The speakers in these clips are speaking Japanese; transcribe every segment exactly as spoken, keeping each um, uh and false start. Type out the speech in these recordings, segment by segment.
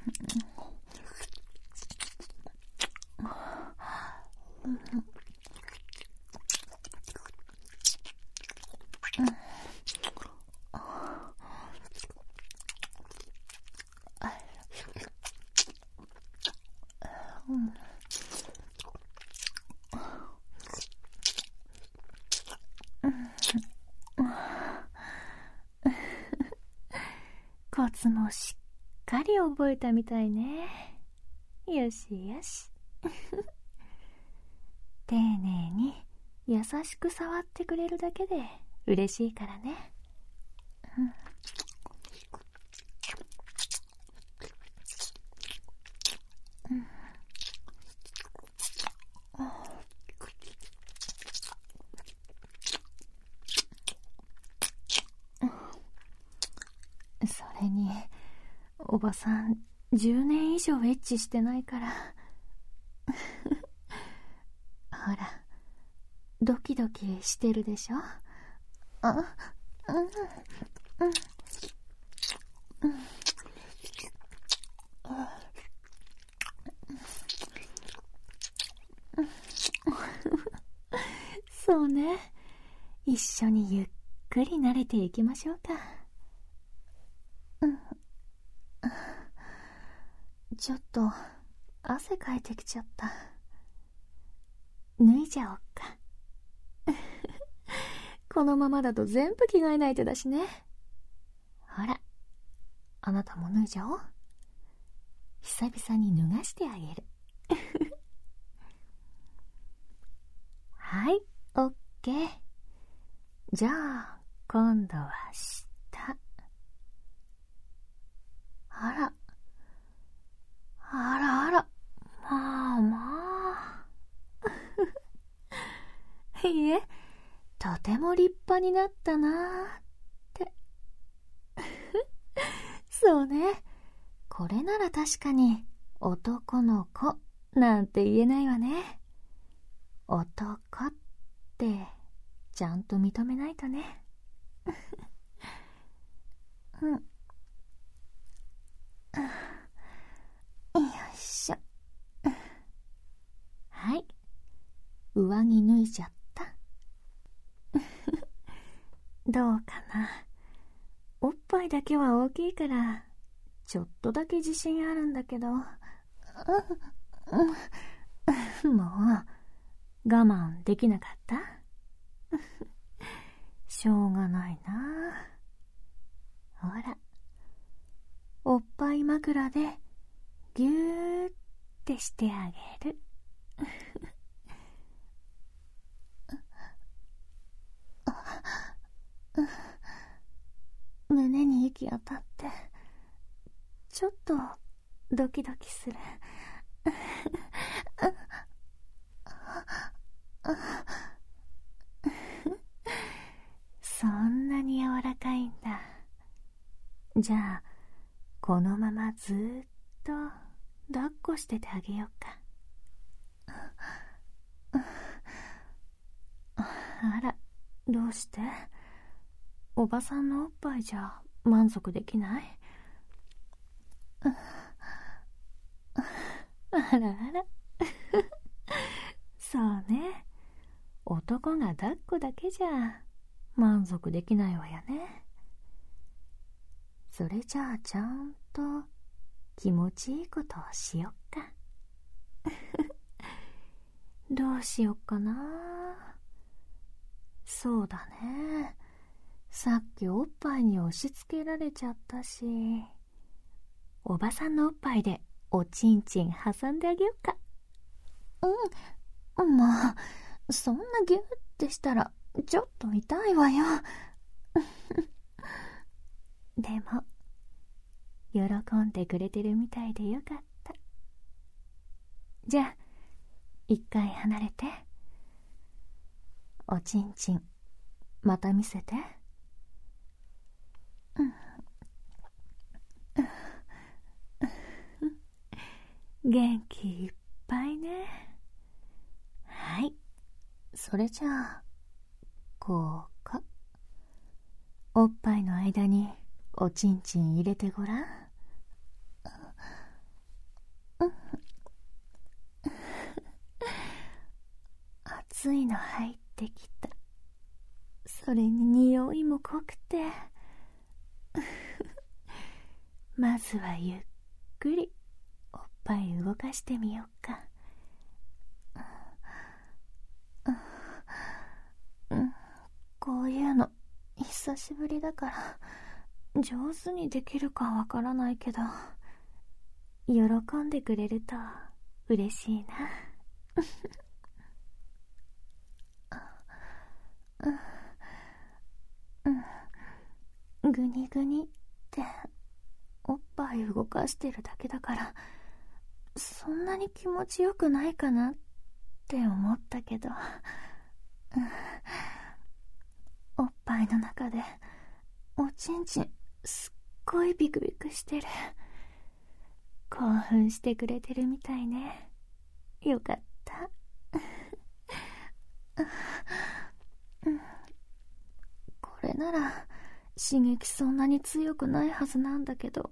コツもしっかり覚えたみたいね。よしよし。丁寧に優しく触ってくれるだけで嬉しいからね。うん、それにおばさんじゅうねん以上エッチしてないからほらドキドキしてるでしょ。あ、うんうんうん、そうね、一緒にゆっくり慣れていきましょうか。うん、ちょっと汗かいてきちゃった。脱いじゃおっか。このままだと全部着替えないとだしね。ほら、あなたも脱いじゃおう。久々に脱がしてあげる。はい、オッケー。じゃあ今度は下。あらあらあら、まあまあ。いいえ、とても立派になったなーって。そうね、これなら確かに男の子なんて言えないわね。男ってちゃんと認めないとね。うん、よいしょ。はい、上着脱いじゃった。どうかな。おっぱいだけは大きいからちょっとだけ自信あるんだけど、もう我慢できなかった。しょうがないな。ほら、おっぱい枕でぎゅーってしてあげる。胸に息当たってちょっとドキドキする。そんなに柔らかいんだ。じゃあこのままずーっと抱っこしててあげようか。あら、どうして？おばさんのおっぱいじゃ満足できない？あらあら。そうね、男が抱っこだけじゃ満足できないわよね。それじゃあちゃんと気持ちいいことをしよっか。どうしよっかな。そうだね、さっきおっぱいに押し付けられちゃったし、おばさんのおっぱいでおちんちん挟んであげようか。うん、まあそんなギュッてしたらちょっと痛いわよ。でも喜んでくれてるみたいでよかった。じゃあ一回離れて。おちんちんまた見せて。元気いっぱいね。はい、それじゃあこうか。おっぱいの間におちんちん入れてごらん。 熱いの入ってきた。それに匂いも濃くてまずはゆっくりおっぱい動かしてみようか。うん、こういうの久しぶりだから上手にできるかわからないけど、喜んでくれると嬉しいな。うん、ぐにぐにっておっぱい動かしてるだけだからそんなに気持ちよくないかなって思ったけど、うん、おっぱいの中でおちんちんすっごいビクビクしてる。興奮してくれてるみたいね。よかったこれなら刺激そんなに強くないはずなんだけど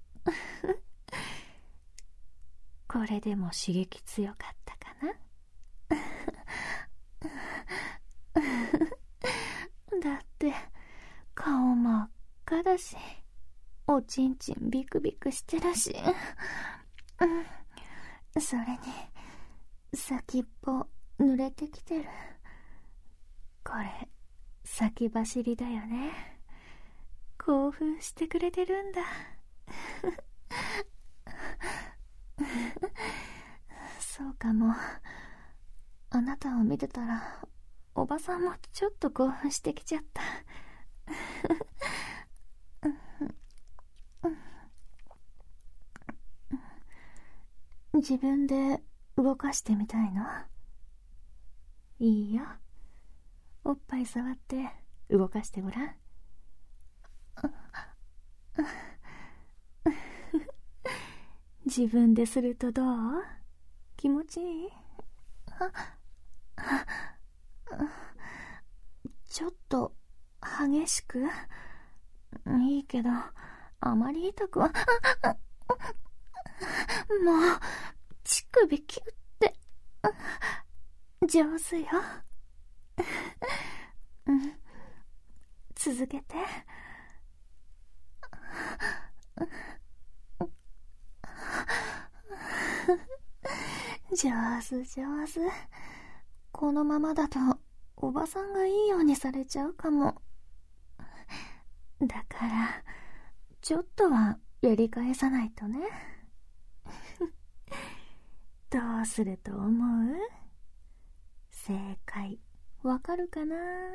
これでも刺激強かったかなだって顔真っ赤だしおちんちんビクビクしてるし、うん、それに先っぽ濡れてきてる。これ先走りだよね。興奮してくれてるんだそうかも。あなたを見てたらおばさんもちょっと興奮してきちゃった自分で動かしてみたいの？いいよ。おっぱい触って動かしてごらん。自分でするとどう？気持ちいい？ちょっと激しく？いいけどあまり痛くはもう乳首キュッて上手ようん、続けて。上手上手。このままだとおばさんがいいようにされちゃうかも。だからちょっとはやり返さないとねどうすると思う？正解わかるかな？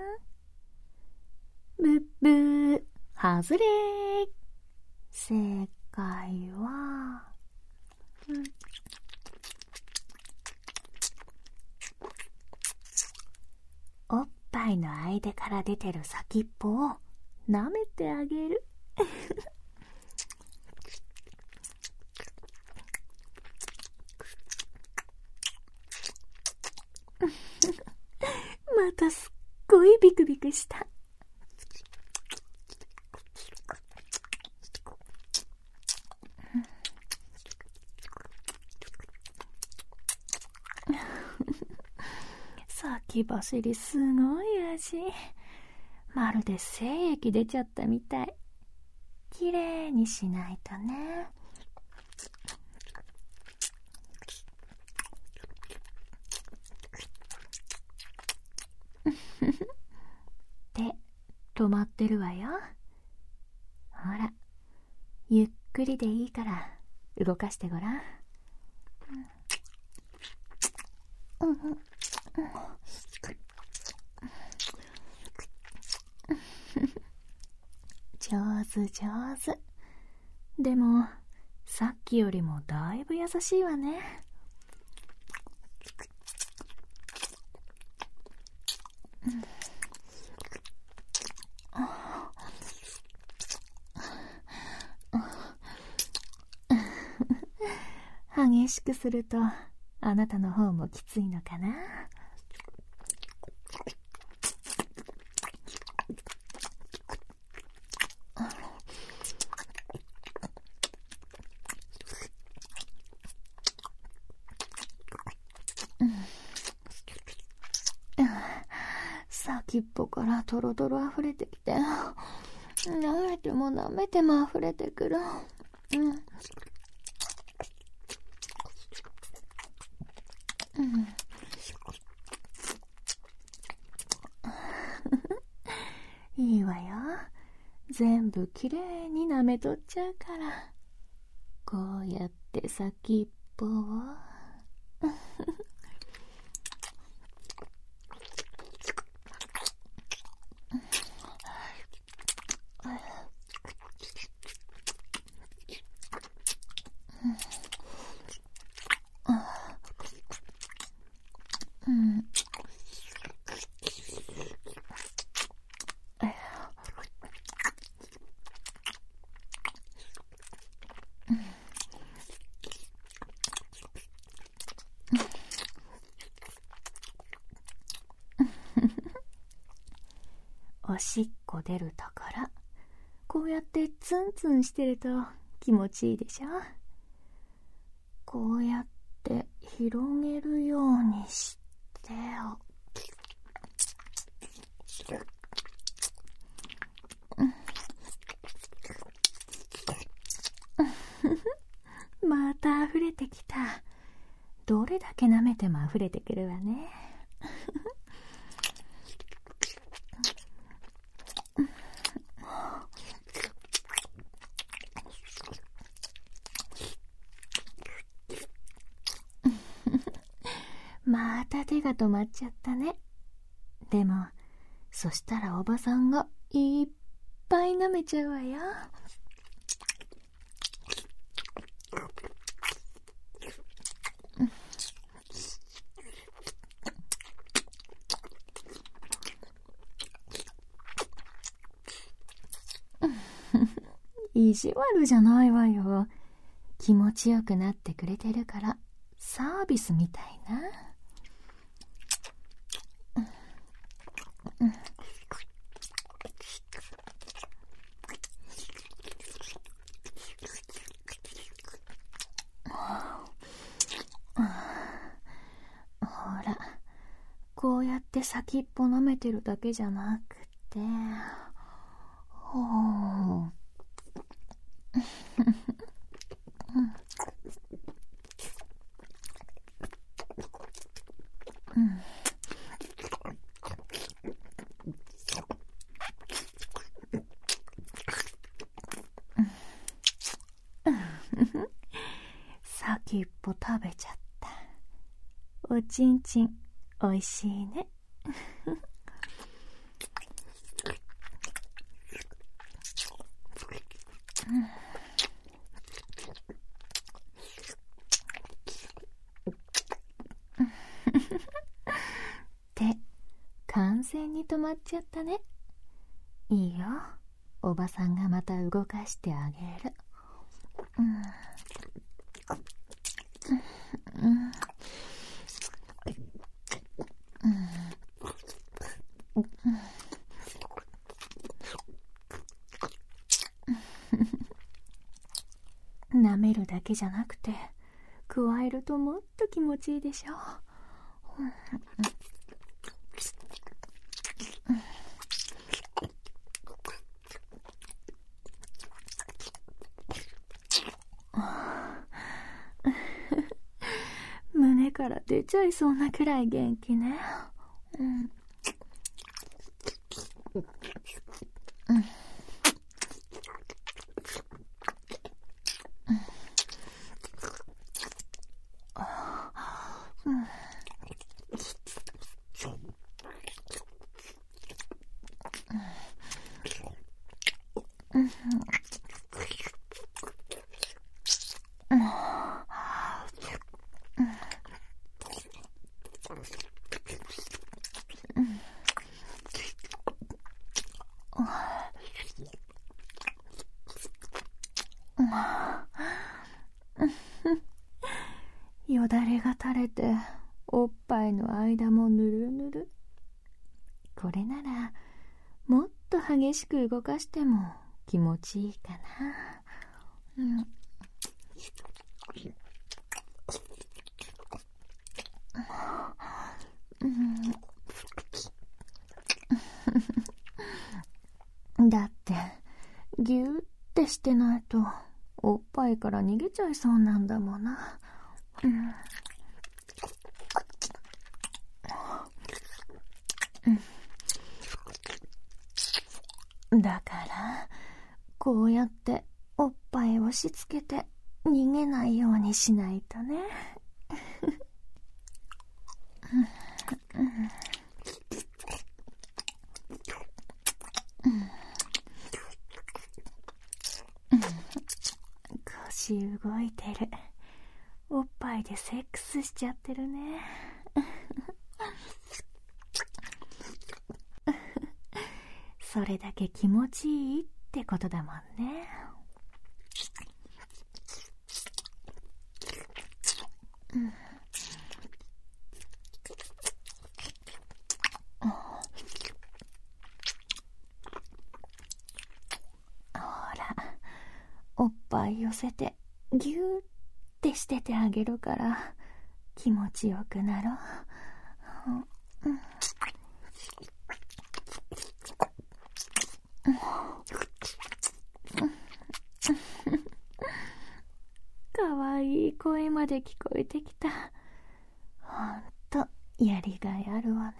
ブッブー、外れー。正解は、うん、おっぱいの間から出てる先っぽを舐めてあげるまたすっごいビクビクした。先走りすごい味。まるで精液出ちゃったみたい。きれいにしないとね。で、止まってるわよ。ほら、ゆっくりでいいから動かしてごらん。うんうん、上手上手。でもさっきよりもだいぶ優しいわね。激しくするとあなたの方もきついのかな。 先っぽからトロトロ溢れてきて、舐めても舐めても溢れてくる。うんうん、いいわよ。全部きれいに舐めとっちゃうから。こうやって先っぽをうん、おしっこ出るところ、こうやってツンツンしてると気持ちいいでしょ。こうやって広げるようにしてよ。また溢れてきた。どれだけ舐めても溢れてくるわね。また手が止まっちゃったね。でもそしたらおばさんがいっぱい舐めちゃうわよ。意地悪じゃないわよ。気持ちよくなってくれてるからサービスみたいな。うんほら、こうやって先っぽ舐めてるだけじゃなくて、ほう先っぽ食べちゃった。おちんちんおいしいね。手完全に止まっちゃったね。いいよ、おばさんがまた動かしてあげる。うんうん舐めるだけじゃなくて加えるともっと気持ちいいでしょ。胸から出ちゃいそうなくらい元気ね。うんうんよだれが垂れておっぱいの間もぬるぬる。これならもっと激しく動かしても気持ちいいかな。うんうんってないとおっぱいから逃げちゃいそうなんだもんな。うんうん、だからこうやっておっぱいをしつけて逃げないようにしないとね。腰動いてる。おっぱいでセックスしちゃってるね。それだけ気持ちいいってことだもんね。うん、ほら、おっぱい寄せてギューってしててあげるから気持ちよくなろう。うんうんかわいい声まで聞こえてきた。ほんとやりがいあるわね。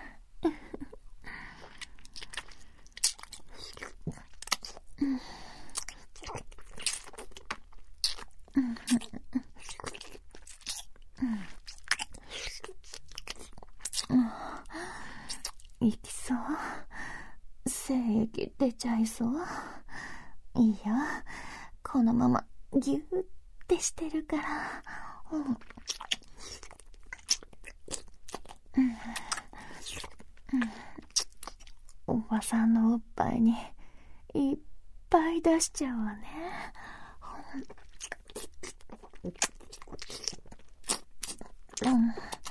いきそう。精液出ちゃいそう。いいよ、このままギューってしてるから。うんうんうん、おばさんのおっぱいにいっぱい出しちゃうわね。うん、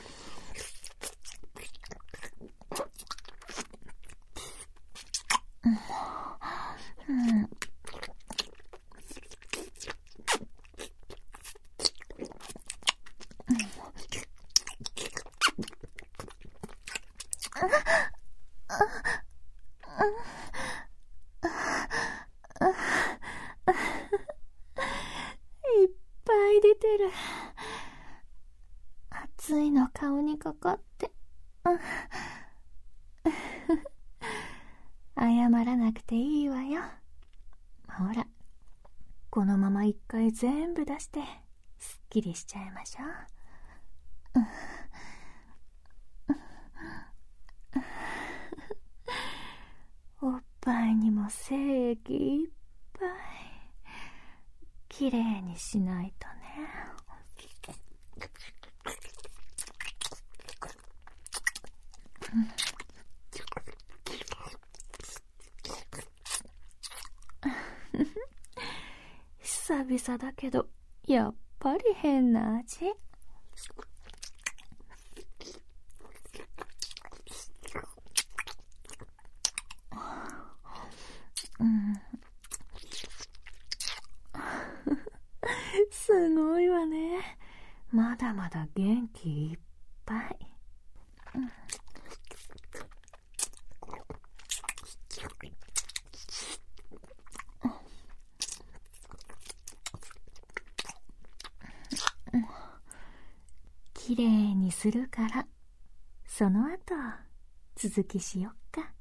うんうんいっぱい出てる。熱いの顔にかかって、うん、謝らなくていいわよ。ほら、このまま一回全部出してすっきりしちゃいましょう。うん、おっぱいにも精液いっぱいきれいにしないとね。久々だけどやっぱり変な味。うん、すごいわね。まだまだ元気いっぱい。うん、きれいにするから、その後続きしよっか。